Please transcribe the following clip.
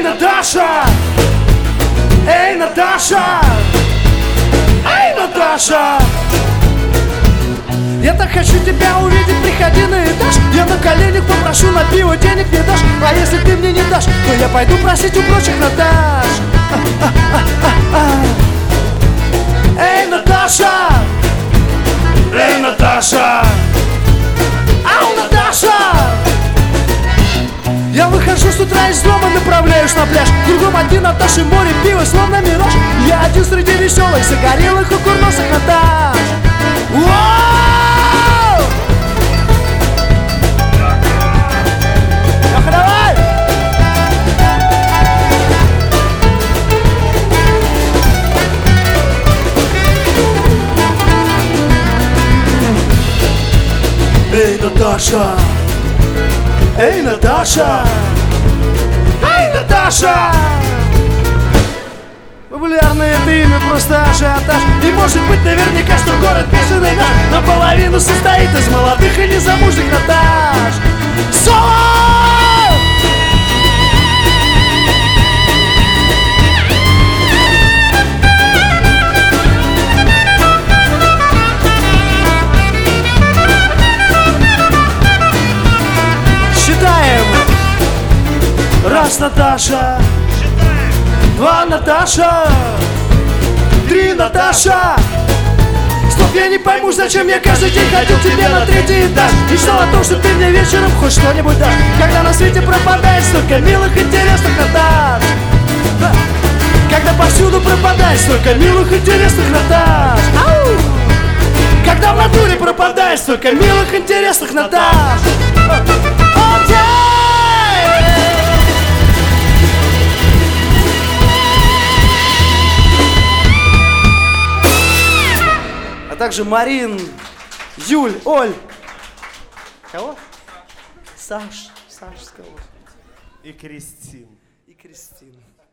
Наташа! Эй, Наташа! Эй, Наташа! Я так хочу тебя увидеть, приходи на этаж. Я на коленях попрошу, на пиво денег не дашь. А если ты мне не дашь, то я пойду просить у прочих Наташ. Эй, Наташа! Эй, Наташа! Ау, Наташа! Я выхожу с утра из дома, направляюсь на пляж. Кругом одни Наташи, море, пиво, словно мираж. Я один среди веселых, загорелых и курносых Наташ. Воу! Лёха, давай! Эй, Наташа! Эй, Наташа! Эй, Наташа! Популярное это имя, просто ажиотаж. И может быть наверняка, что город бешеный наш наполовину состоит из молодых и незамужних Наташ. Соло! Считаем. Раз, Наташа. Два, Наташа. Три, Наташа. Стоп, я не пойму, зачем я каждый день ходил к тебе на третий этаж. Мечтал о том, что ты мне вечером хоть что-нибудь дашь. Когда на свете пропадает столько милых, интересных Наташ. Когда повсюду пропадает столько милых, интересных Наташ. Ау! Когда в натуре пропадает столько милых, интересных Наташ. А также Марин, Юль, Оль. Кого? Саш сказал. И Кристин. И Кристин.